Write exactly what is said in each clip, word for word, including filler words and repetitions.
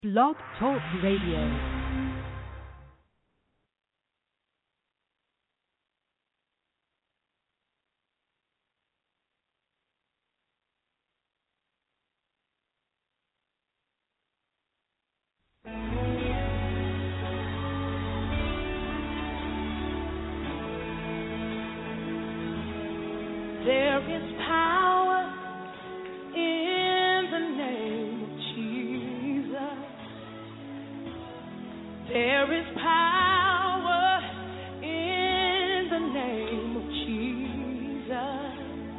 Blog Talk Radio. There is power in the name of Jesus. There is power in the name of Jesus.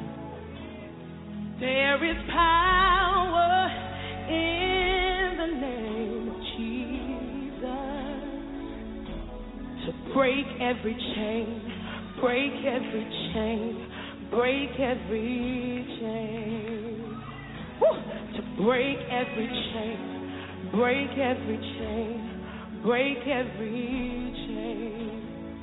There is power in the name of Jesus to break every chain, break every chain. Break every chain. Woo! To break every chain. Break every chain. Break every chain.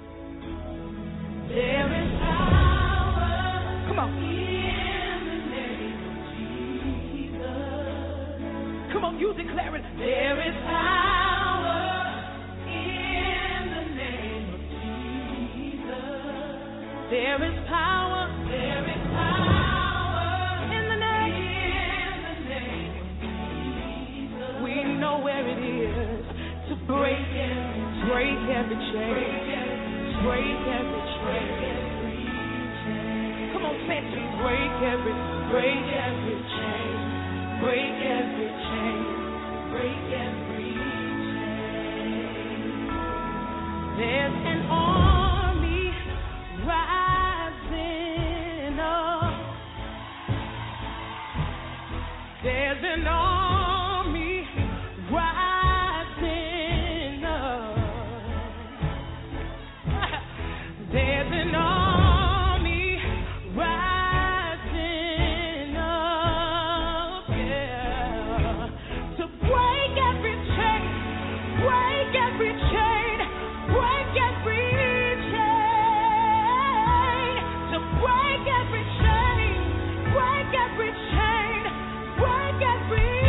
There is power. Come on. In the name of Jesus. Come on, you declare it. There is power in the name of Jesus. There is power. There is power in the name, in the name of Jesus. We know where it is to break every, break every chain, break every chain. Come on, say it to me. Break every, break every chain, break every chain, break every chain. There's an army rising up. There's an army rising up. There's an army rising up, yeah, to break every chain, break every chain, break every chain, to break every chain, break every chain, break every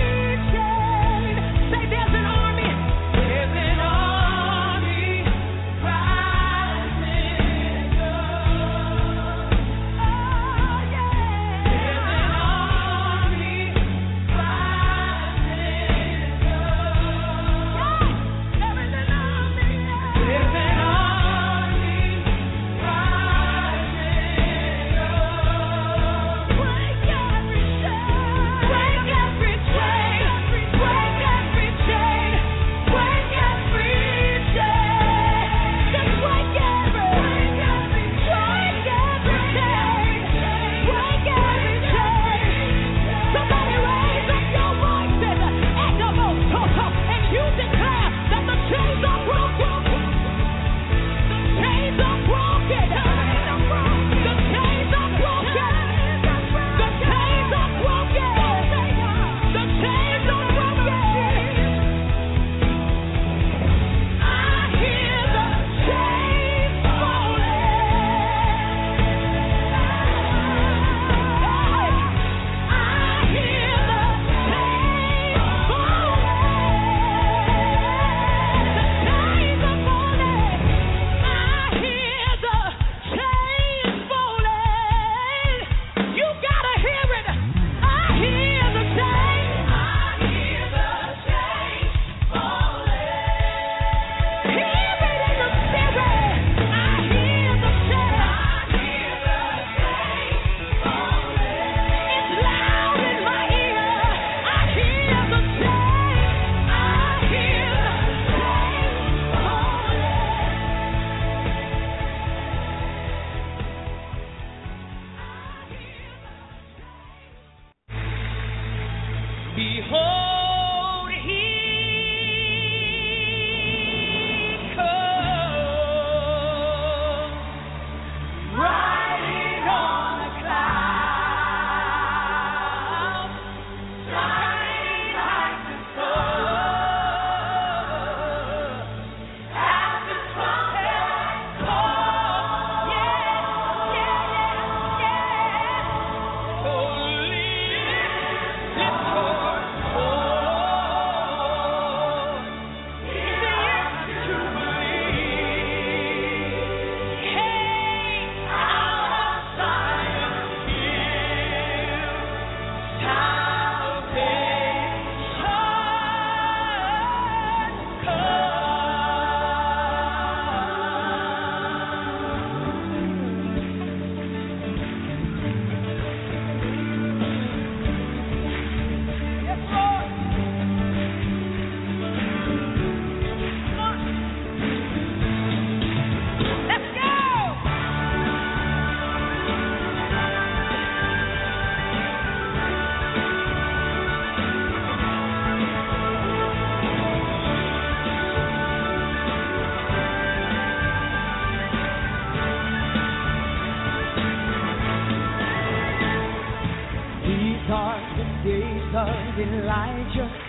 Elijah,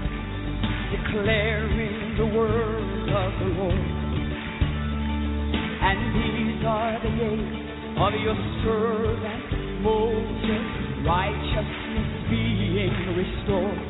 declaring the word of the Lord. And these are the days of your servant Moses, righteousness being restored.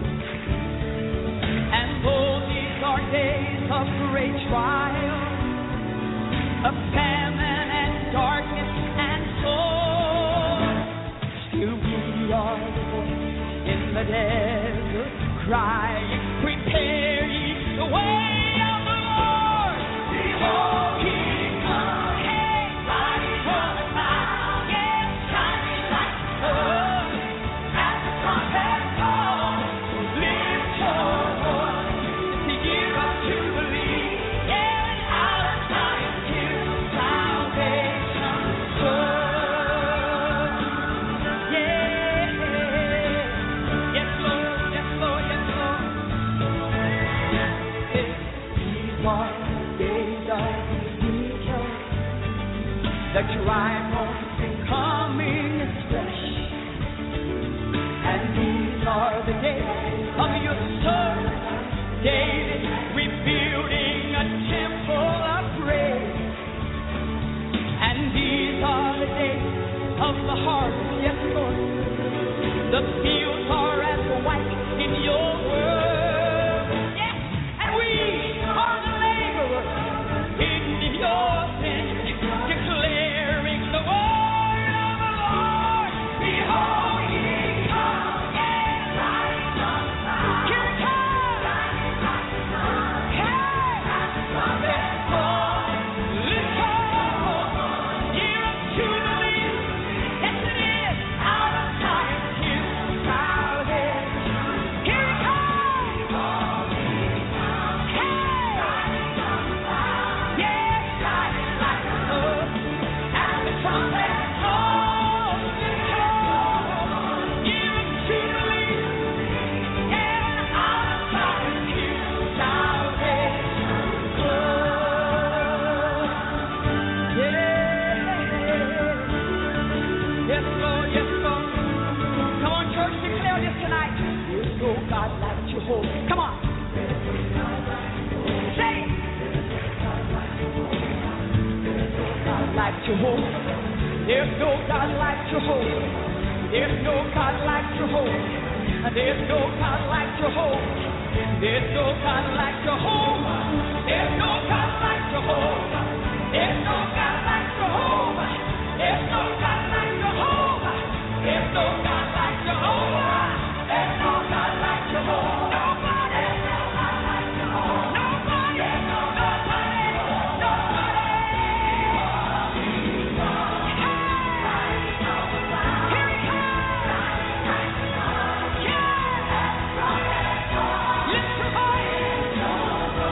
And though these are days of great trial, of famine and darkness and sword, still we are the voice in the desert crying, prepare ye the way of the Lord. Behold, he comes, hey, riding on a cloud, yes, shining like the sun. As the trumpet calls, lift your voice to give us jubilee. Yeah, out of Zion till salvation's come. Yeah, yes, Lord, yes, Lord, yes, Lord. These are days of future. The dry bones becoming flesh. And these are the days of your son, David, rebuilding a temple of praise. And these are the days of the harvest, yes, Lord. The fields are as white in your word. Yes, and we are the laborers in your vineyard, declaring the word of the Lord. Behold, he comes, yes, riding on the cloud. Here he comes, shining like the sun. Hey, as the trumpet calls, lift your voice, year of jubilee. Yes, it is, out of Zion till salvation. Here he comes, hey, yes, shining like the sun. As the trumpet calls, lift your voice, year of jubilee. Yeah, out of Zion till salvation comes. Yeah. Yes, Lord, yes, Lord. Come on, church, declare this tonight. There's no God like Jehovah. Come on. Say it. God like Jehovah. There's no God like Jehovah. There's no God like Jehovah. There's no God like Jehovah. There's no God like Jehovah. There's no God like Jehovah. There's no God like Jehovah. There's no God like Jehovah. There's no God like Jehovah. There's no God like Jehovah. Nobody. There's no God like Jehovah. Nobody. There's no nobody. Nobody. Here he comes. Yeah. Lift your voice.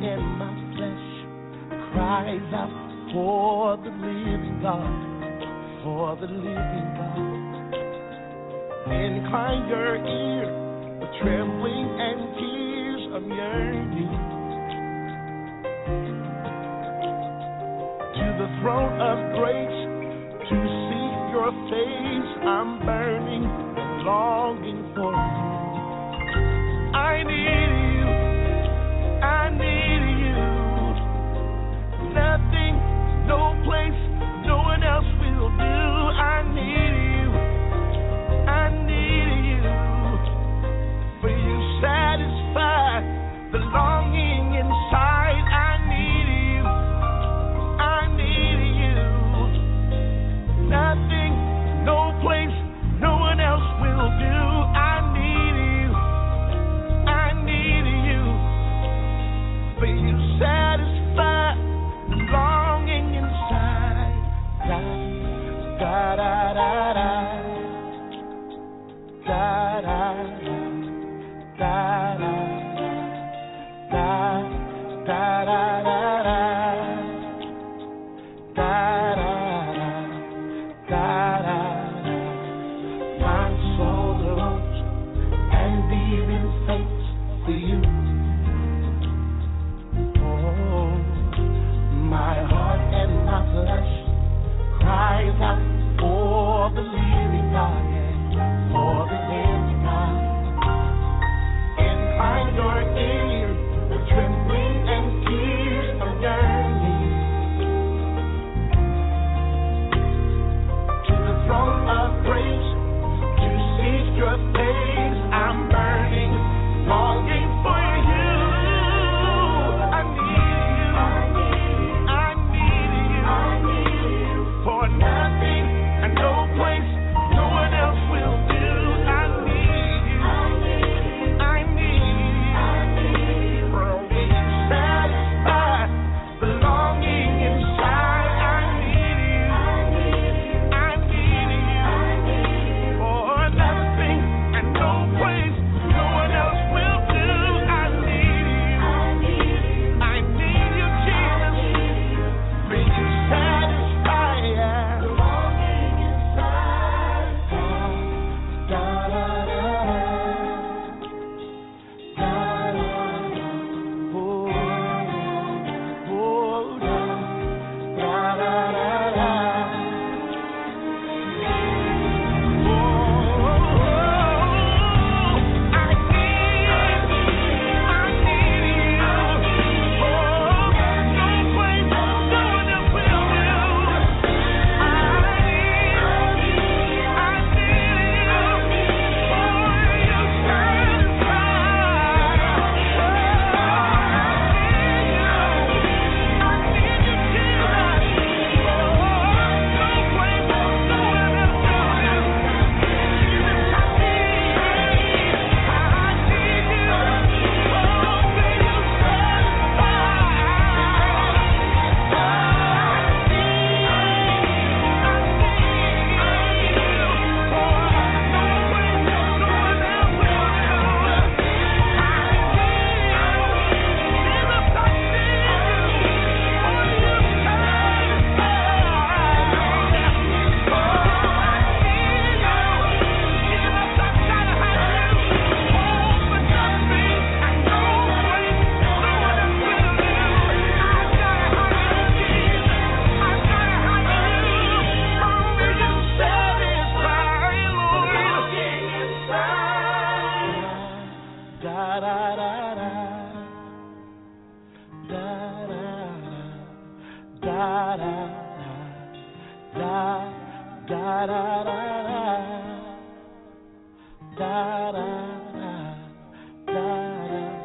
and my flesh cries out for the living God, for the living God. Incline your ear with trembling and tears of yearning to the throne of grace to seek your face. I'm burning and longing for you. I need you, I need you. Nothing, no place, no one else will do. I need you, I need you. For you satisfy the longing inside. I need you, I need you. Nothing, no place, no one else will do. I need you, I need you. For you satisfy the longing inside. Da da da da da da da da da da da da da da da da da. My soul longs and even faints for you. Oh, my heart and my flesh cries out for the living God, yeah, for the living God. Incline your ear with trembling and tears of yearning to the throne of grace to seek your face. I'm burning, longing for you. I need you, I need you, I need you. For nothing and no place, no one else will do. I need you, I need you. For me to satisfy the longing inside. I need you, I need you. For nothing and no place, no one else will do. I need you, I need you, Jesus. For you satisfy the longing inside. Da da da da da. Oh, oh, da da da da da. Da da da da da da da da da da da da da da.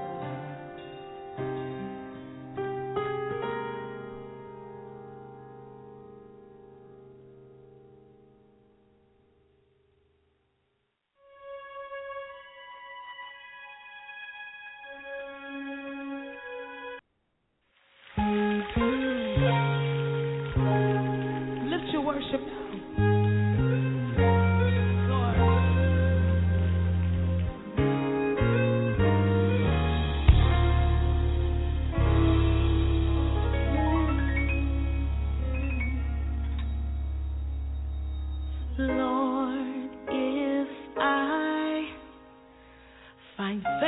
Lift your worship now. Lord. Lord, if I find favor